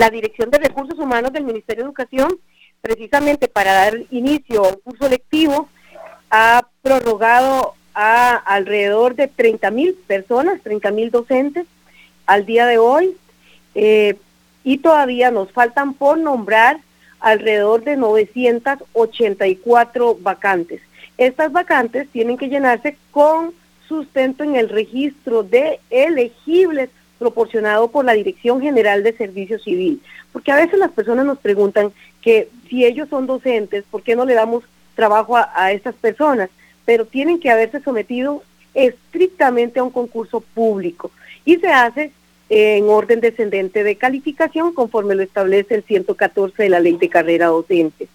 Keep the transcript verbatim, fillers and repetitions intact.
la Dirección de Recursos Humanos del Ministerio de Educación, precisamente para dar inicio a un curso lectivo, ha prorrogado a alrededor de treinta mil personas, treinta mil docentes al día de hoy, eh, y todavía nos faltan por nombrar alrededor de novecientas ochenta y cuatro vacantes. Estas vacantes tienen que llenarse con sustento en el registro de elegibles proporcionado por la Dirección General de Servicio Civil, porque a veces las personas nos preguntan que si ellos son docentes, ¿por qué no le damos trabajo a, a estas personas? Pero tienen que haberse sometido estrictamente a un concurso público y se hace eh, en orden descendente de calificación conforme lo establece el ciento catorce de la Ley de Carrera Docente.